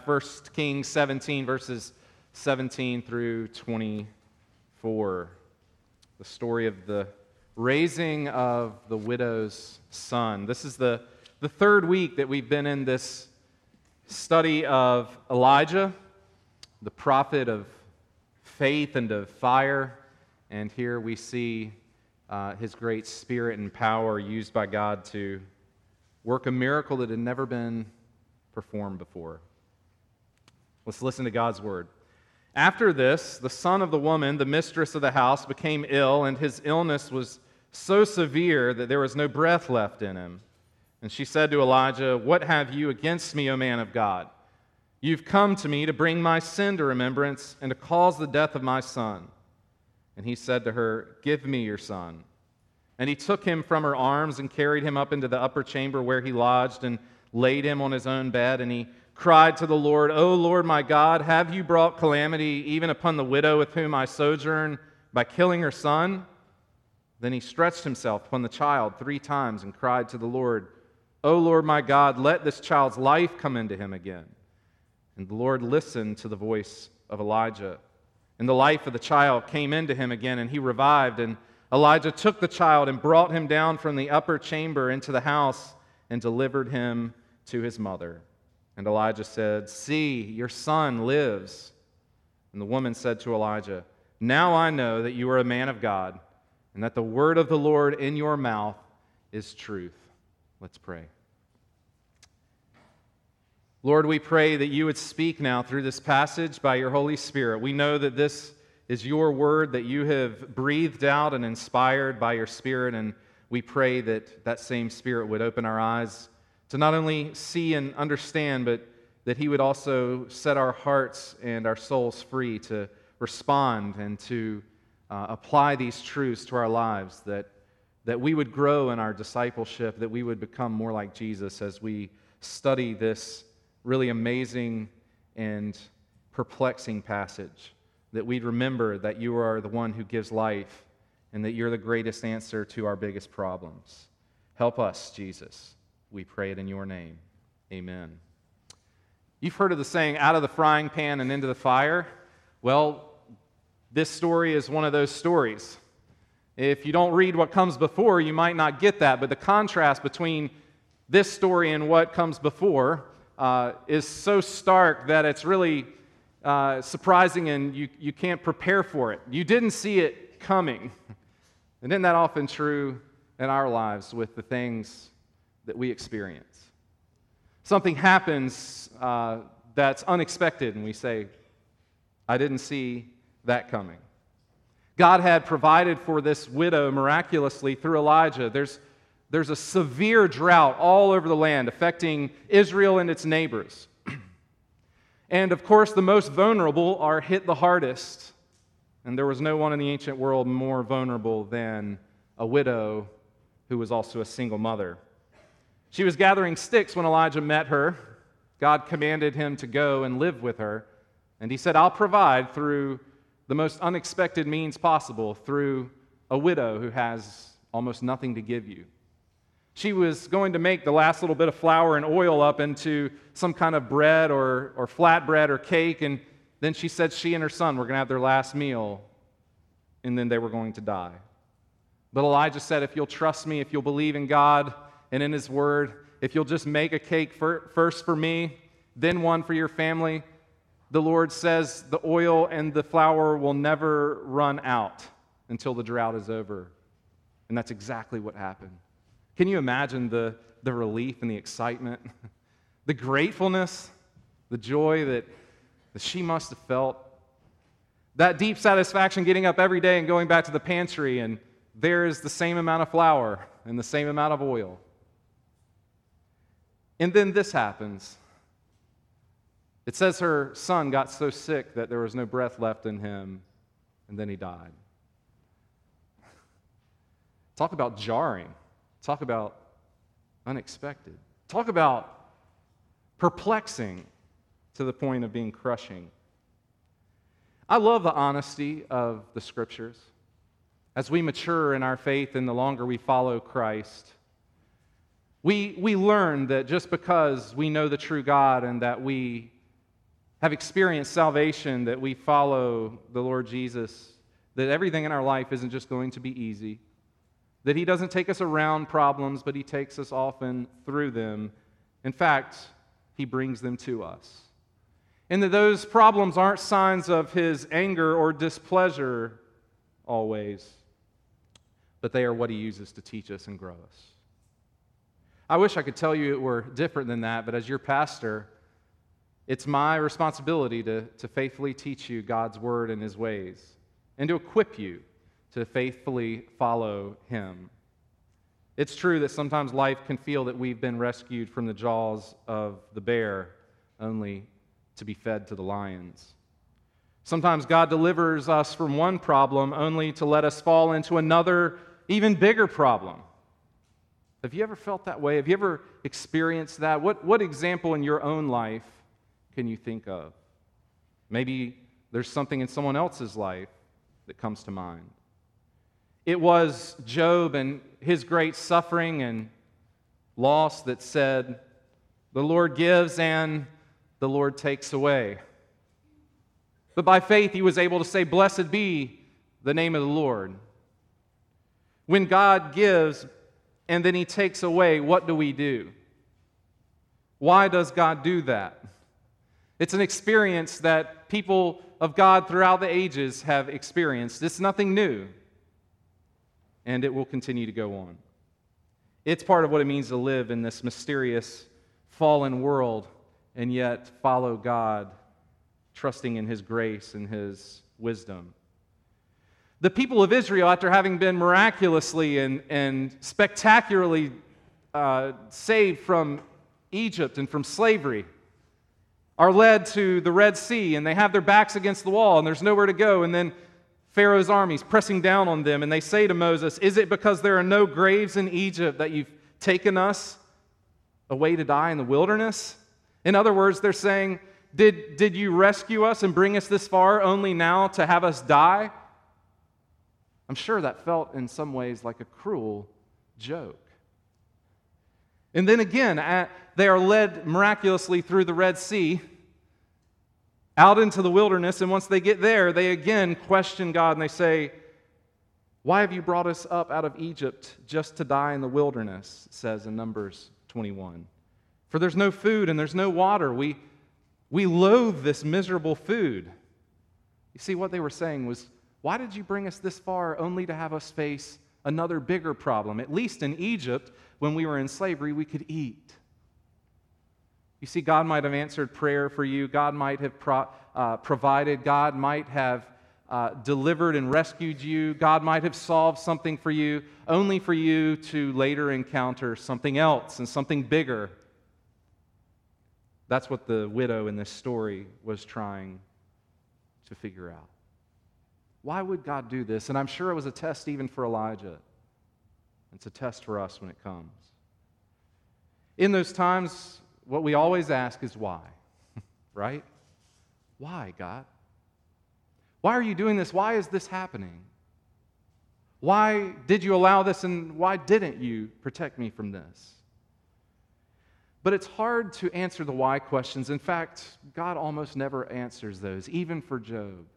1 Kings 17, verses 17 through 24. The story of the raising of the widow's son. This is the third week that we've been in this study of Elijah, the prophet of faith and of fire. And here we see his great spirit and power used by God to work a miracle that had never been performed before. Let's listen to God's word. After this, the son of the woman, the mistress of the house, became ill, and his illness was so severe that there was no breath left in him. And she said to Elijah, "What have you against me, O man of God? You've come to me to bring my sin to remembrance and to cause the death of my son." And he said to her, "Give me your son." And he took him from her arms and carried him up into the upper chamber where he lodged and laid him on his own bed. And he cried to the Lord, "O Lord my God, have you brought calamity even upon the widow with whom I sojourn by killing her son?" Then he stretched himself upon the child 3 times and cried to the Lord, "O Lord my God, let this child's life come into him again." And the Lord listened to the voice of Elijah. And the life of the child came into him again, and he revived. And Elijah took the child and brought him down from the upper chamber into the house and delivered him to his mother. And Elijah said, "See, your son lives." And the woman said to Elijah, "Now I know that you are a man of God, and that the word of the Lord in your mouth is truth." Let's pray. Lord, we pray that you would speak now through this passage by your Holy Spirit. We know that this is your word that you have breathed out and inspired by your Spirit, and we pray that that same Spirit would open our eyes to not only see and understand, but that he would also set our hearts and our souls free to respond and to apply these truths to our lives, that we would grow in our discipleship, that we would become more like Jesus as we study this really amazing and perplexing passage, that we'd remember that you are the one who gives life and that you're the greatest answer to our biggest problems. Help us, Jesus. We pray it in your name. Amen. You've heard of the saying, out of the frying pan and into the fire. Well, this story is one of those stories. If you don't read what comes before, you might not get that, but the contrast between this story and what comes before is so stark that it's really surprising, and you can't prepare for it. You didn't see it coming. And isn't that often true in our lives with the things that we experience? Something happens that's unexpected, and we say, "I didn't see that coming." God had provided for this widow miraculously through Elijah. There's a severe drought all over the land affecting Israel and its neighbors. And of course, the most vulnerable are hit the hardest. And there was no one in the ancient world more vulnerable than a widow who was also a single mother. She was gathering sticks when Elijah met her. God commanded him to go and live with her. And he said, "I'll provide through the most unexpected means possible, through a widow who has almost nothing to give you." She was going to make the last little bit of flour and oil up into some kind of bread or flatbread or cake, and then she said she and her son were going to have their last meal, and then they were going to die. But Elijah said, "If you'll trust me, if you'll believe in God and in His Word, if you'll just make a cake first for me, then one for your family, the Lord says the oil and the flour will never run out until the drought is over." And that's exactly what happened. Can you imagine the relief and the excitement, the gratefulness, the joy that she must have felt? That deep satisfaction getting up every day and going back to the pantry, and there is the same amount of flour and the same amount of oil. And then this happens. It says her son got so sick that there was no breath left in him, and then he died. Talk about jarring. Talk about unexpected. Talk about perplexing to the point of being crushing. I love the honesty of the Scriptures. As we mature in our faith and the longer we follow Christ, we learn that just because we know the true God and that we have experienced salvation, that we follow the Lord Jesus, that everything in our life isn't just going to be easy, that He doesn't take us around problems, but He takes us often through them. In fact, He brings them to us. And that those problems aren't signs of His anger or displeasure always, but they are what He uses to teach us and grow us. I wish I could tell you it were different than that, but as your pastor, it's my responsibility to faithfully teach you God's word and His ways, and to equip you to faithfully follow Him. It's true that sometimes life can feel that we've been rescued from the jaws of the bear, only to be fed to the lions. Sometimes God delivers us from one problem only to let us fall into another, even bigger problem. Have you ever felt that way? Have you ever experienced that? What example in your own life can you think of? Maybe there's something in someone else's life that comes to mind. It was Job and his great suffering and loss that said, "The Lord gives and the Lord takes away." But by faith he was able to say, "Blessed be the name of the Lord." When God gives and then He takes away, what do? Why does God do that? It's an experience that people of God throughout the ages have experienced. It's nothing new, and it will continue to go on. It's part of what it means to live in this mysterious, fallen world and yet follow God, trusting in His grace and His wisdom. The people of Israel, after having been miraculously and spectacularly saved from Egypt and from slavery, are led to the Red Sea, and they have their backs against the wall, and there's nowhere to go, and then Pharaoh's army's pressing down on them, and they say to Moses, "Is it because there are no graves in Egypt that you've taken us away to die in the wilderness?" In other words, they're saying, Did you rescue us and bring us this far only now to have us die? I'm sure that felt in some ways like a cruel joke. And then again, they are led miraculously through the Red Sea out into the wilderness, and once they get there, they again question God and they say, "Why have you brought us up out of Egypt just to die in the wilderness?" It says in Numbers 21. "For there's no food and there's no water. We loathe this miserable food." You see, what they were saying was, why did you bring us this far only to have us face another bigger problem? At least in Egypt, when we were in slavery, we could eat. You see, God might have answered prayer for you. God might have provided. God might have delivered and rescued you. God might have solved something for you, only for you to later encounter something else and something bigger. That's what the widow in this story was trying to figure out. Why would God do this? And I'm sure it was a test even for Elijah. It's a test for us when it comes. In those times, what we always ask is why, right? Why, God? Why are you doing this? Why is this happening? Why did you allow this, and why didn't you protect me from this? But it's hard to answer the why questions. In fact, God almost never answers those, even for Job.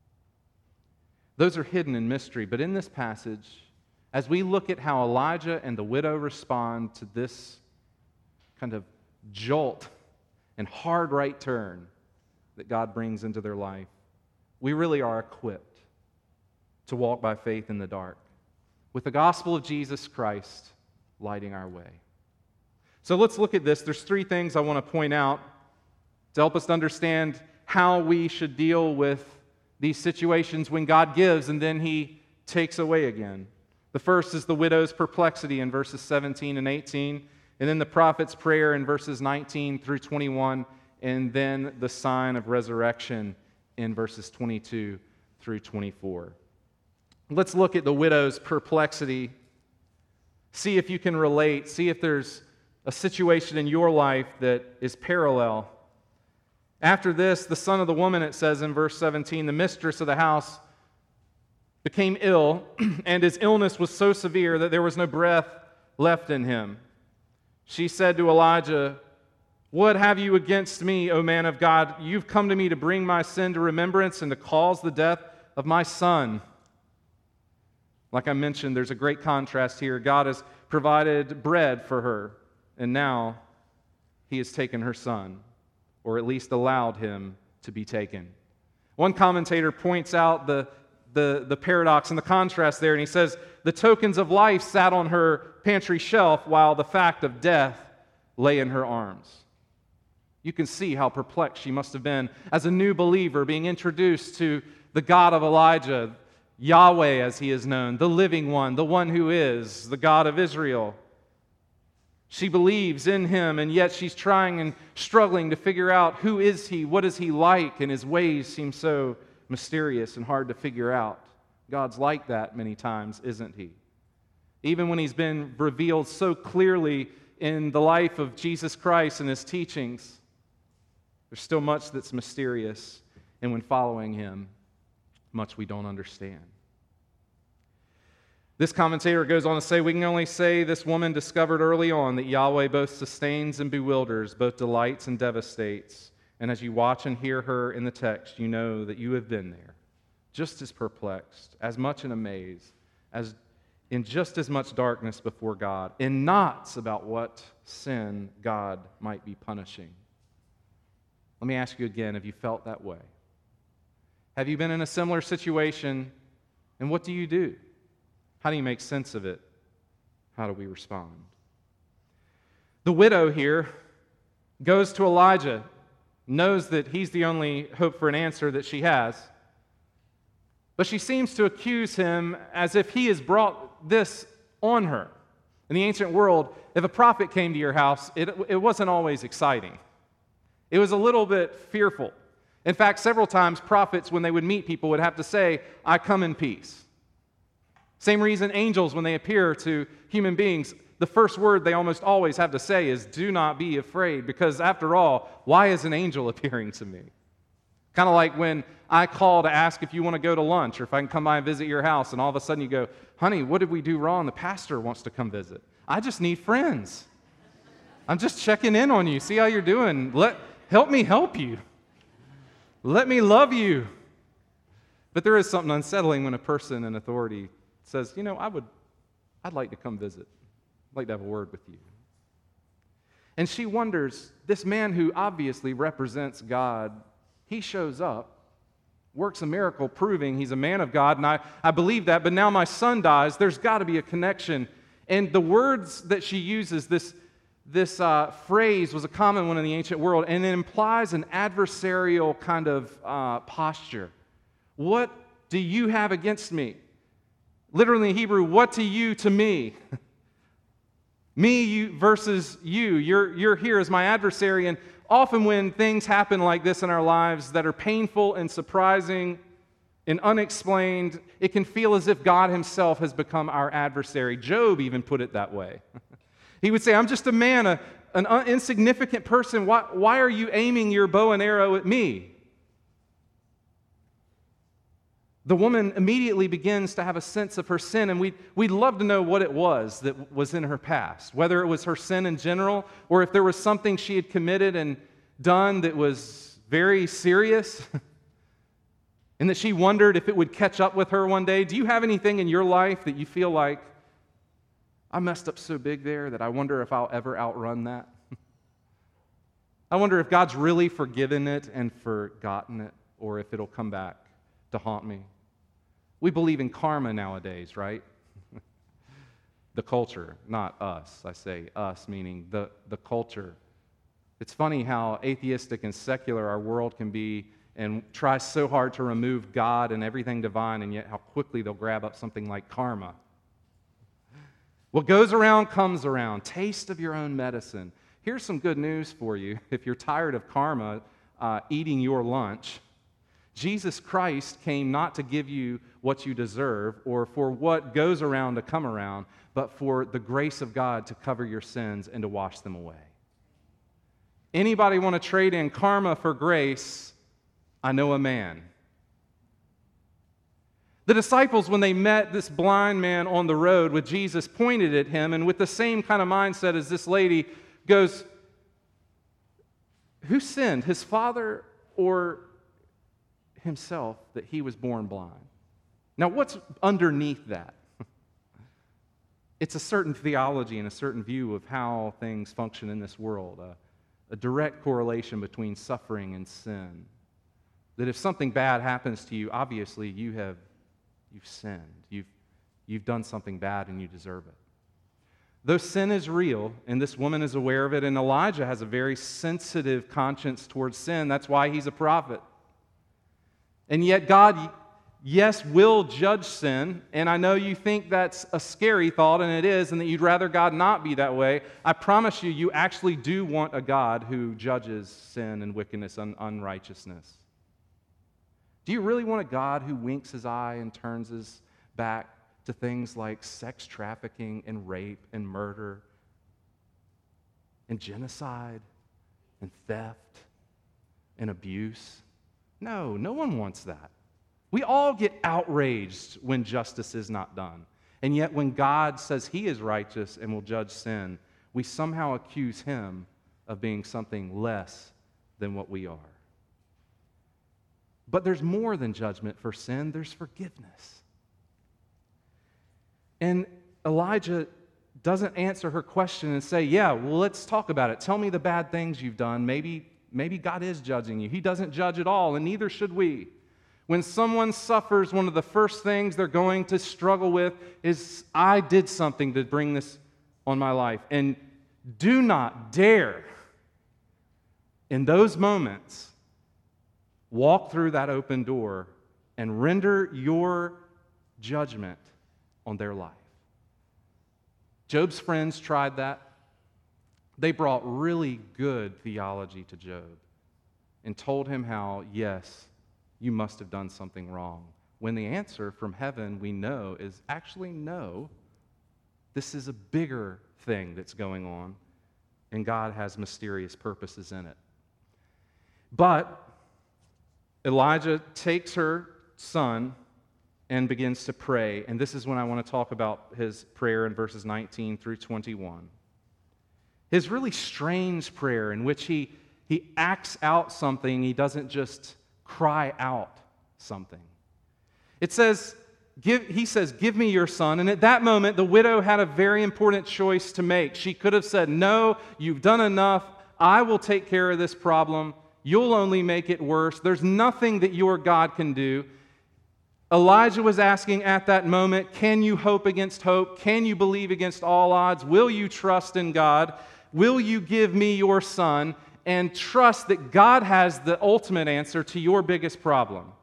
Those are hidden in mystery. But in this passage, as we look at how Elijah and the widow respond to this kind of jolt and hard right turn that God brings into their life, we really are equipped to walk by faith in the dark, with the gospel of Jesus Christ lighting our way. So let's look at this. There's 3 things I want to point out to help us understand how we should deal with these situations when God gives and then He takes away again. The first is the widow's perplexity in verses 17 and 18, and then the prophet's prayer in verses 19 through 21, and then the sign of resurrection in verses 22 through 24. Let's look at the widow's perplexity. See if you can relate. See if there's a situation in your life that is parallel. After this, the son of the woman, it says in verse 17, the mistress of the house became ill, and his illness was so severe that there was no breath left in him. She said to Elijah, What have you against me, O man of God? You've come to me to bring my sin to remembrance and to cause the death of my son. Like I mentioned, there's a great contrast here. God has provided bread for her, and now he has taken her son, or at least allowed him to be taken. One commentator points out the paradox and the contrast there, and he says, the tokens of life sat on her pantry shelf while the fact of death lay in her arms. You can see how perplexed she must have been as a new believer being introduced to the God of Elijah, Yahweh as he is known, the living one, the one who is, the God of Israel. She believes in him, and yet she's trying and struggling to figure out who is he, what is he like, and his ways seem so mysterious and hard to figure out. God's like that many times, isn't he? Even when he's been revealed so clearly in the life of Jesus Christ and his teachings, there's still much that's mysterious, and when following him, much we don't understand. This commentator goes on to say, we can only say this woman discovered early on that Yahweh both sustains and bewilders, both delights and devastates. And as you watch and hear her in the text, you know that you have been there, just as perplexed, as much in amaze, as in just as much darkness before God, in knots about what sin God might be punishing. Let me ask you again, have you felt that way? Have you been in a similar situation, and what do you do? How do you make sense of it? How do we respond? The widow here goes to Elijah, knows that he's the only hope for an answer that she has, but she seems to accuse him as if he has brought this on her. In the ancient world, if a prophet came to your house, it wasn't always exciting. It was a little bit fearful. In fact, several times prophets, when they would meet people, would have to say, I come in peace. Same reason angels, when they appear to human beings, the first word they almost always have to say is, do not be afraid, because after all, why is an angel appearing to me? Kind of like when I call to ask if you want to go to lunch, or if I can come by and visit your house, and all of a sudden you go, honey, what did we do wrong? The pastor wants to come visit. I just need friends. I'm just checking in on you, see how you're doing. Help me help you. Let me love you. But there is something unsettling when a person in authority says, I'd like to come visit. I'd like to have a word with you. And she wonders, this man who obviously represents God, he shows up, works a miracle proving he's a man of God, and I believe that, but now my son dies. There's got to be a connection. And the words that she uses, this phrase was a common one in the ancient world, and it implies an adversarial kind of posture. What do you have against me? Literally in Hebrew, what to you to me? Me you versus you. You're here as my adversary, and often when things happen like this in our lives that are painful and surprising and unexplained, it can feel as if God himself has become our adversary. Job even put it that way. He would say, I'm just a man, an insignificant person. Why are you aiming your bow and arrow at me? The woman immediately begins to have a sense of her sin, and we'd love to know what it was that was in her past, whether it was her sin in general, or if there was something she had committed and done that was very serious, and that she wondered if it would catch up with her one day. Do you have anything in your life that you feel like, I messed up so big there that I wonder if I'll ever outrun that? I wonder if God's really forgiven it and forgotten it, or if it'll come back to haunt me. We believe in karma nowadays, right? The culture, not us. I say us, meaning the culture. It's funny how atheistic and secular our world can be and try so hard to remove God and everything divine, and yet how quickly they'll grab up something like karma. What goes around comes around. Taste of your own medicine. Here's some good news for you. If you're tired of karma eating your lunch, Jesus Christ came not to give you what you deserve or for what goes around to come around, but for the grace of God to cover your sins and to wash them away. Anybody want to trade in karma for grace? I know a man. The disciples, when they met this blind man on the road with Jesus, pointed at him, and with the same kind of mindset as this lady goes, Who sinned, his father or himself, that he was born blind? Now, what's underneath that? It's a certain theology and a certain view of how things function in this world, a direct correlation between suffering and sin. That if something bad happens to you, obviously you've sinned. You've done something bad and you deserve it. Though sin is real, and this woman is aware of it, and Elijah has a very sensitive conscience towards sin, that's why he's a prophet. And yet God, yes, will judge sin, and I know you think that's a scary thought, and it is, and that you'd rather God not be that way. I promise you, you actually do want a God who judges sin and wickedness and unrighteousness. Do you really want a God who winks his eye and turns his back to things like sex trafficking and rape and murder and genocide and theft and abuse? No, no one wants that. We all get outraged when justice is not done. And yet when God says he is righteous and will judge sin, we somehow accuse him of being something less than what we are. But there's more than judgment for sin, there's forgiveness. And Elijah doesn't answer her question and say, yeah, well, let's talk about it. Tell me the bad things you've done. Maybe God is judging you. He doesn't judge at all, and neither should we. When someone suffers, one of the first things they're going to struggle with is, I did something to bring this on my life. And do not dare, in those moments, walk through that open door and render your judgment on their life. Job's friends tried that. They brought really good theology to Job and told him how, yes, you must have done something wrong. When the answer from heaven, we know, is actually no. This is a bigger thing that's going on, and God has mysterious purposes in it. But Elijah takes her son and begins to pray. And this is when I want to talk about his prayer in verses 19 through 21. His really strange prayer in which he acts out something. He doesn't just cry out something. It says, he says, give me your son. And at that moment, the widow had a very important choice to make. She could have said, no, you've done enough. I will take care of this problem. You'll only make it worse. There's nothing that your God can do. Elijah was asking at that moment, can you hope against hope? Can you believe against all odds? Will you trust in God? Will you give me your son? And trust that God has the ultimate answer to your biggest problem.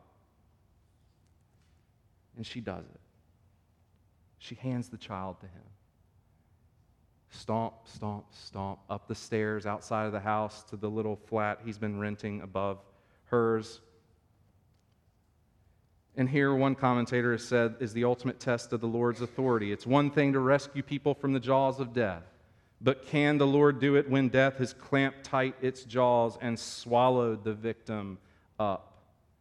And she does it. She hands the child to him. Stomp, stomp, stomp up the stairs outside of the house to the little flat he's been renting above hers. And here one commentator has said is the ultimate test of the Lord's authority. It's one thing to rescue people from the jaws of death, but can the Lord do it when death has clamped tight its jaws and swallowed the victim up?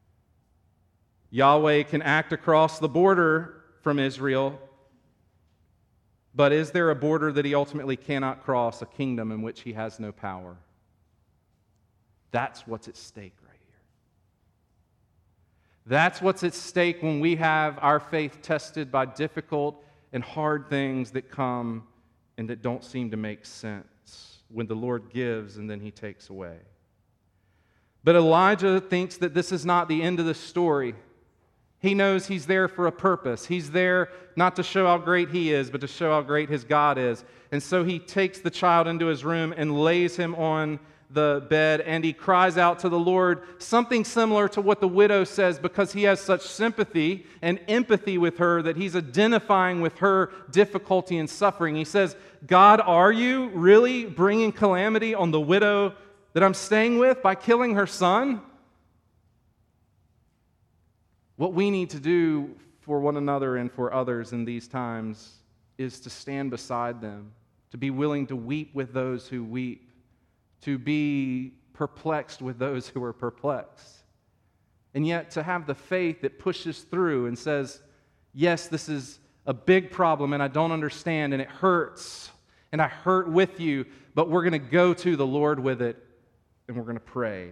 Yahweh can act across the border from Israel, but is there a border that he ultimately cannot cross, a kingdom in which he has no power? That's what's at stake right here. That's what's at stake when we have our faith tested by difficult and hard things that come and that don't seem to make sense, when the Lord gives and then he takes away. But Elijah thinks that this is not the end of the story. He knows he's there for a purpose. He's there not to show how great he is, but to show how great his God is. And so he takes the child into his room and lays him on the bed, and he cries out to the Lord something similar to what the widow says, because he has such sympathy and empathy with her that he's identifying with her difficulty and suffering. He says, God, are you really bringing calamity on the widow that I'm staying with by killing her son? What we need to do for one another and for others in these times is to stand beside them, to be willing to weep with those who weep, to be perplexed with those who are perplexed, and yet to have the faith that pushes through and says, yes, this is a big problem and I don't understand and it hurts and I hurt with you, but we're going to go to the Lord with it and we're going to pray.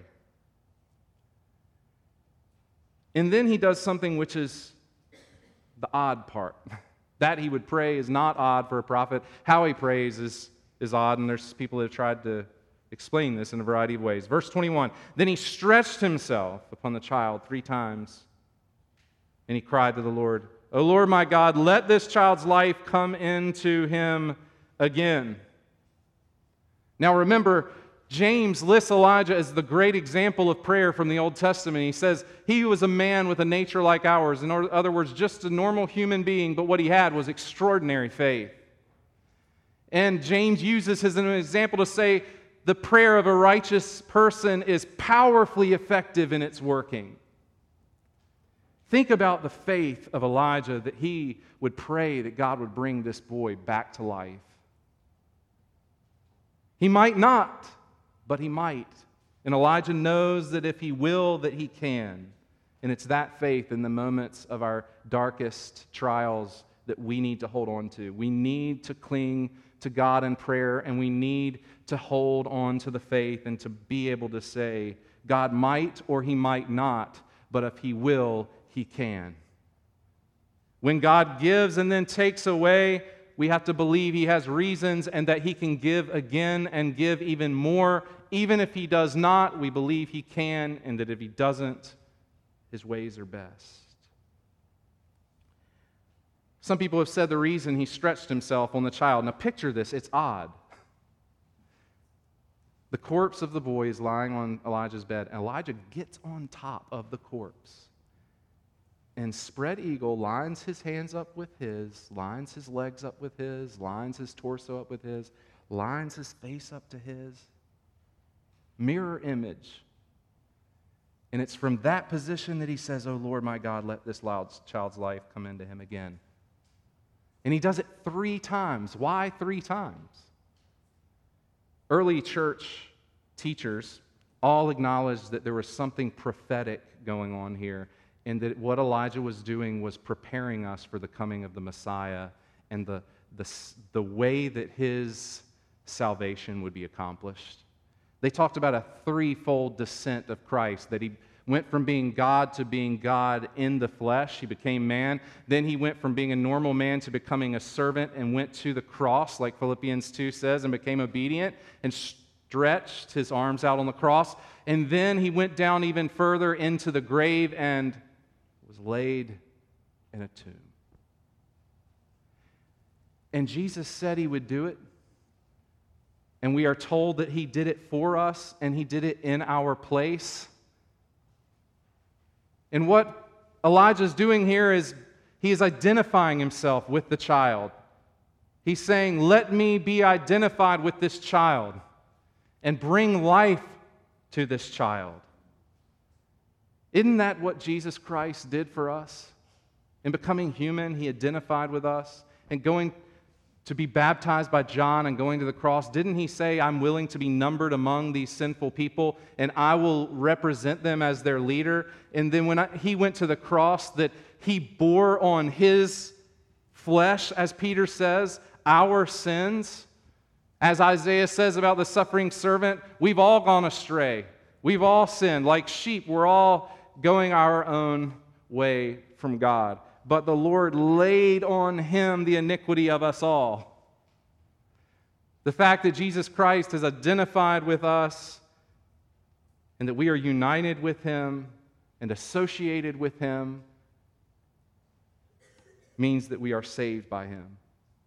And then he does something which is the odd part. That he would pray is not odd for a prophet. How he prays is odd, and there's people that have tried to explain this in a variety of ways. Verse 21, then he stretched himself upon the child 3 times, and he cried to the Lord, O Lord my God, let this child's life come into him again. Now remember, James lists Elijah as the great example of prayer from the Old Testament. He says he was a man with a nature like ours. In other words, just a normal human being, but what he had was extraordinary faith. And James uses as an example to say the prayer of a righteous person is powerfully effective in its working. Think about the faith of Elijah that he would pray that God would bring this boy back to life. He might not, but he might. And Elijah knows that if he will, that he can. And it's that faith in the moments of our darkest trials that we need to hold on to. We need to cling to God in prayer, and we need to hold on to the faith and to be able to say, God might or he might not, but if he will, he can. When God gives and then takes away, we have to believe he has reasons and that he can give again and give even more. Even if he does not, we believe he can, and that if he doesn't, his ways are best. Some people have said the reason he stretched himself on the child. Now picture this, it's odd. The corpse of the boy is lying on Elijah's bed. Elijah gets on top of the corpse. And spread eagle lines his hands up with his, lines his legs up with his, lines his torso up with his, lines his face up to his. Mirror image. And it's from that position that he says, "Oh Lord my God, let this child's life come into him again." And he does it 3 times. Why 3 times? Early church teachers all acknowledged that there was something prophetic going on here, and that what Elijah was doing was preparing us for the coming of the Messiah and the way that his salvation would be accomplished. They talked about a 3-fold descent of Christ, that he went from being God to being God in the flesh. He became man. Then he went from being a normal man to becoming a servant and went to the cross, like Philippians 2 says, and became obedient and stretched his arms out on the cross. And then he went down even further into the grave and was laid in a tomb. And Jesus said he would do it. And we are told that he did it for us and he did it in our place. And what Elijah's doing here is he is identifying himself with the child. He's saying, let me be identified with this child and bring life to this child. Isn't that what Jesus Christ did for us? In becoming human, he identified with us. And going to be baptized by John and going to the cross, didn't he say, I'm willing to be numbered among these sinful people and I will represent them as their leader? And then when he went to the cross, that he bore on his flesh, as Peter says, our sins. As Isaiah says about the suffering servant, we've all gone astray. We've all sinned. Like sheep, we're all going our own way from God. But the Lord laid on him the iniquity of us all. The fact that Jesus Christ has identified with us and that we are united with him and associated with him means that we are saved by him.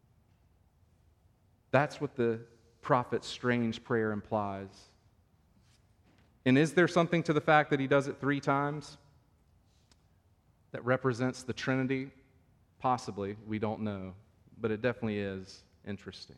That's what the prophet's strange prayer implies. And is there something to the fact that he does it 3 times that represents the Trinity? Possibly. We don't know. But it definitely is interesting.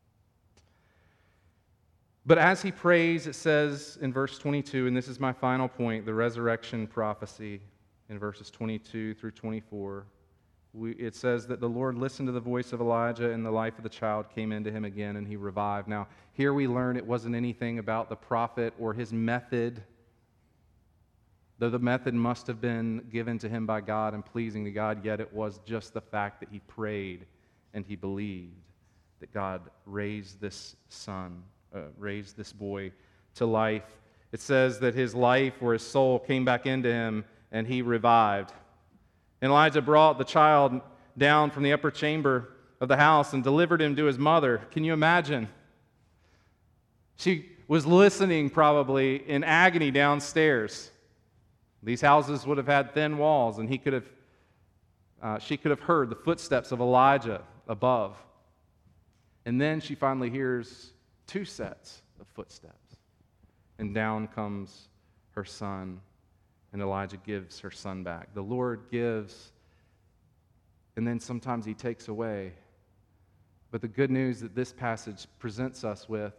But as he prays, it says in verse 22, and this is my final point, the resurrection prophecy in verses 22 through 24. It says that the Lord listened to the voice of Elijah, and the life of the child came into him again, and he revived. Now, here we learn it wasn't anything about the prophet or his method, though the method must have been given to him by God and pleasing to God, yet it was just the fact that he prayed and he believed that God raised this son, raised this boy to life it says that his life or his soul came back into him and he revived. And Elijah brought the child down from the upper chamber of the house and delivered him to his mother. Can you imagine? She was listening probably in agony downstairs. These houses would have had thin walls, and she could have heard the footsteps of Elijah above. And then she finally hears two sets of footsteps. And down comes her son, and Elijah gives her son back. The Lord gives, and then sometimes he takes away. But the good news that this passage presents us with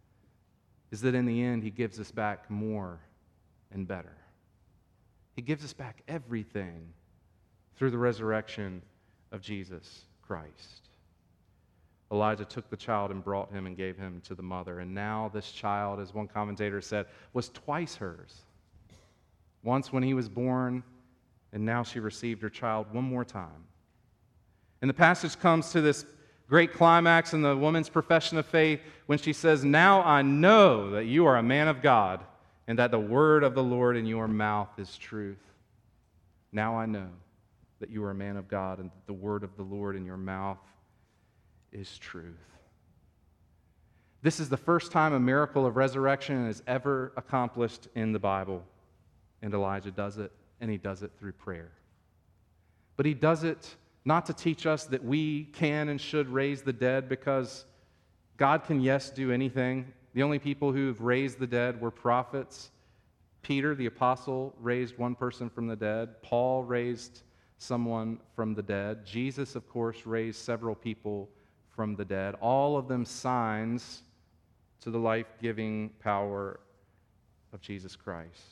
is that in the end, he gives us back more and better. He gives us back everything through the resurrection of Jesus Christ. Elijah took the child and brought him and gave him to the mother. And now this child, as one commentator said, was twice hers. Once when he was born, and now she received her child one more time. And the passage comes to this great climax in the woman's profession of faith when she says, "Now I know that you are a man of God, and that the word of the Lord in your mouth is truth." Now I know that you are a man of God, and that the word of the Lord in your mouth is truth. This is the first time a miracle of resurrection is ever accomplished in the Bible. And Elijah does it, and he does it through prayer. But he does it not to teach us that we can and should raise the dead, because God can, yes, do anything. The only people who've raised the dead were prophets. Peter, the apostle, raised one person from the dead. Paul raised someone from the dead. Jesus, of course, raised several people from the dead. All of them signs to the life-giving power of Jesus Christ.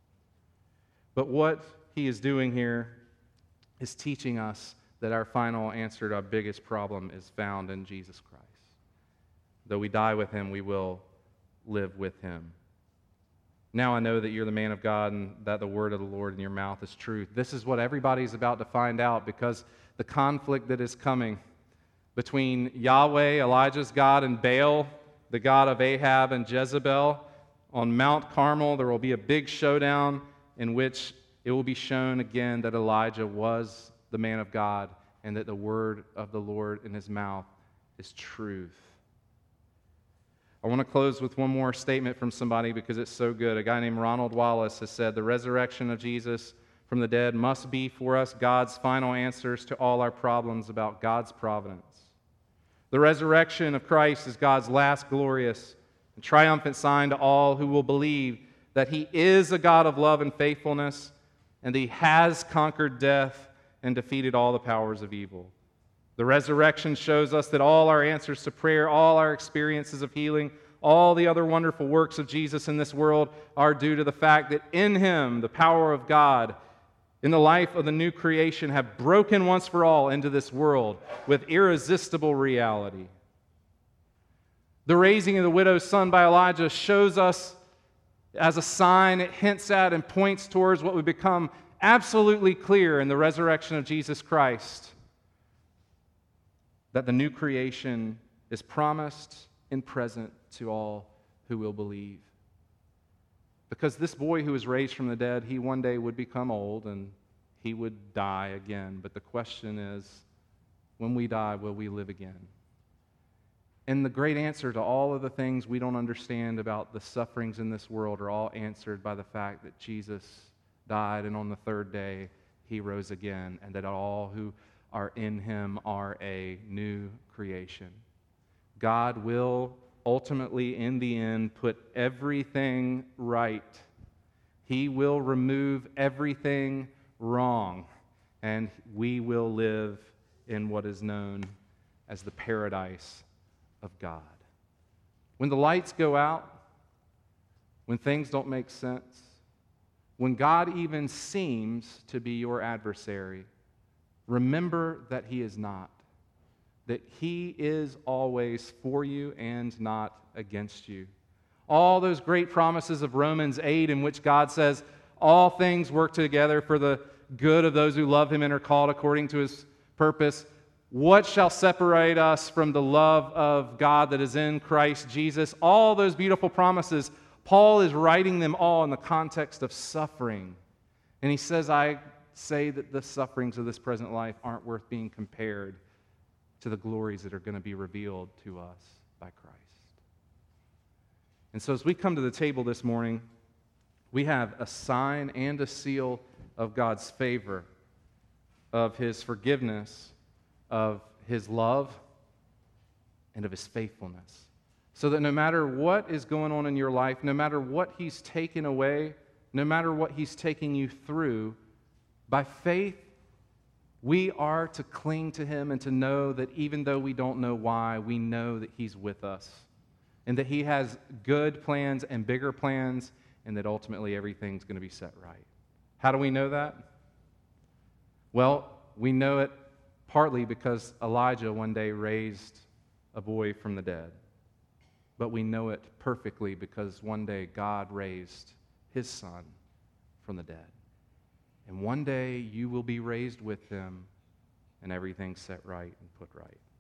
But what he is doing here is teaching us that our final answer to our biggest problem is found in Jesus Christ. Though we die with him, we will live with him. Now I know that you're the man of God and that the word of the Lord in your mouth is truth. This is what everybody's about to find out, because the conflict that is coming between Yahweh, Elijah's God, and Baal, the god of Ahab and Jezebel, on Mount Carmel, there will be a big showdown in which it will be shown again that Elijah was the man of God and that the word of the Lord in his mouth is truth. I want to close with one more statement from somebody because it's so good. A guy named Ronald Wallace has said, "The resurrection of Jesus from the dead must be for us God's final answers to all our problems about God's providence. The resurrection of Christ is God's last glorious and triumphant sign to all who will believe that he is a God of love and faithfulness, and that he has conquered death and defeated all the powers of evil. The resurrection shows us that all our answers to prayer, all our experiences of healing, all the other wonderful works of Jesus in this world are due to the fact that in him, the power of God in the life of the new creation have broken once for all into this world with irresistible reality. The raising of the widow's son by Elijah shows us as a sign, it hints at and points towards what would become absolutely clear in the resurrection of Jesus Christ, that the new creation is promised and present to all who will believe. Because this boy who was raised from the dead, he one day would become old and he would die again. But the question is, when we die, will we live again? And the great answer to all of the things we don't understand about the sufferings in this world are all answered by the fact that Jesus died and on the third day he rose again, and that all who are in him are a new creation. God will ultimately, in the end, put everything right. He will remove everything wrong, and we will live in what is known as the paradise of God. When the lights go out, when things don't make sense, when God even seems to be your adversary, remember that he is not, that he is always for you and not against you. All those great promises of Romans 8 in which God says, all things work together for the good of those who love him and are called according to his purpose. What shall separate us from the love of God that is in Christ Jesus? All those beautiful promises Paul is writing them all in the context of suffering. And he says, I say that the sufferings of this present life aren't worth being compared to the glories that are going to be revealed to us by Christ. And so as we come to the table this morning, we have a sign and a seal of God's favor, of His forgiveness, of His love, and of His faithfulness. So that no matter what is going on in your life, no matter what He's taken away, no matter what He's taking you through, by faith, we are to cling to Him and to know that even though we don't know why, we know that He's with us and that He has good plans and bigger plans and that ultimately everything's going to be set right. How do we know that? Well, we know it partly because Elijah one day raised a boy from the dead. But we know it perfectly because one day God raised His Son from the dead. And one day you will be raised with Him and everything's set right and put right.